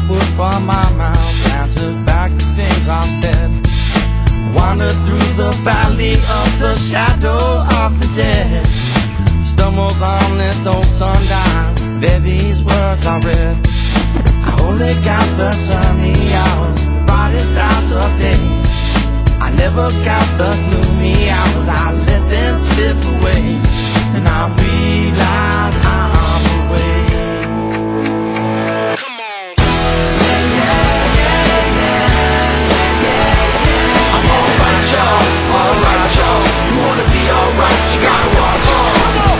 foot from my mouth and took back the things I've said. Wandered through the valley of the shadow of the dead. Stumbled on this old sundial, there these words I read. I only count the sunny hours, the brightest hours of day. I never count the gloomy hours, I let them slip away. And I realize I'm away. Come on. I'm alright, y'all, you wanna be alright, you gotta walk on.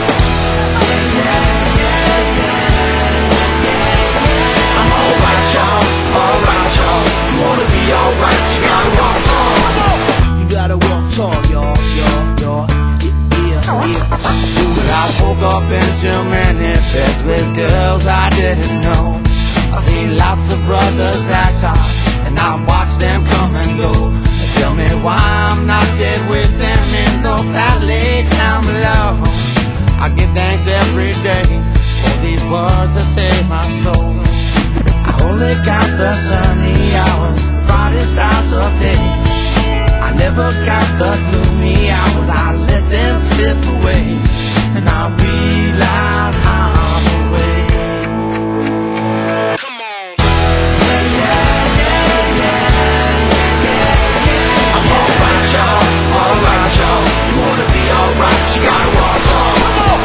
I'm alright, y'all, you wanna be alright, you gotta walk on. You gotta walk tall, y'all, yeah. I woke up in too many beds with girls I didn't know. I see lots of brothers act hard, and I watch them come and go. Tell me why I'm not dead with them in the valley down below. I give thanks every day for these words that save my soul. I only count the sunny hours, the brightest hours of day. I never count the gloomy hours, I let them slip away. And I realize I'm away. Come on. I'm alright, y'all, you wanna be alright, you gotta walk on.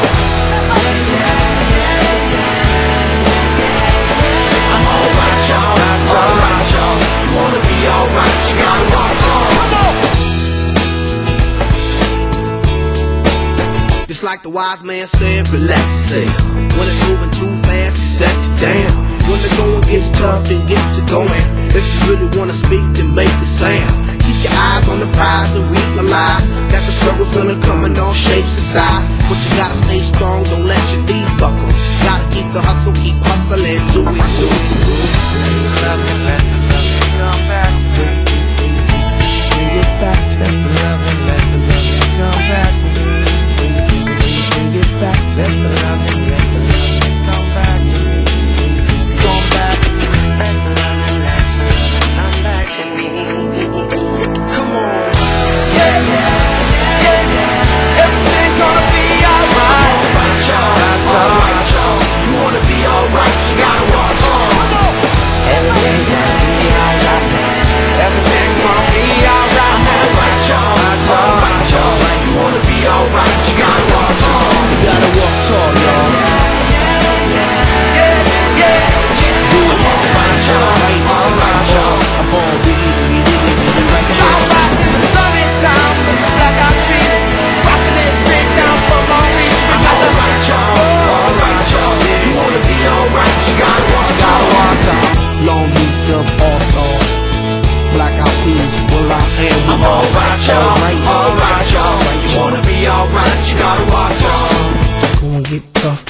I'm alright, y'all, you wanna be alright, you gotta walk on. Just like the wise man said, relax yourself. When it's moving too fast, you set you down. When the going gets tough, then get you going. If you really wanna speak, then make the sound. Keep your eyes on the prize and realize that the struggle's gonna come in all shapes and sizes. But you gotta stay strong, don't let your knees buckle. Gotta keep the hustle, keep hustling, do it. Love me back, come back to me. Bring it back to me. Let the love come back to me. Let the love come back to me. Come back. Let the love come back to me. Come on. Yeah. Everything's gonna be alright. Alright, y'all. You wanna be alright, you gotta walk on. Everything's gonna be alright. Everything's gonna be alright. Alright, y'all. You wanna be alright, you gotta walk on. You gotta walk tall, y'all. Alright, y'all. I'm on It's alright in the sunny town, looking like I feel. Rockin' it straight down from Long Beach. Alright, y'all. You wanna be alright, you gotta walk on. Long Beach Dub All-Stars, Blackout Peas, Will I Am. I'm alright, y'all. You wanna be alright, you gotta walk on. Gonna get tough.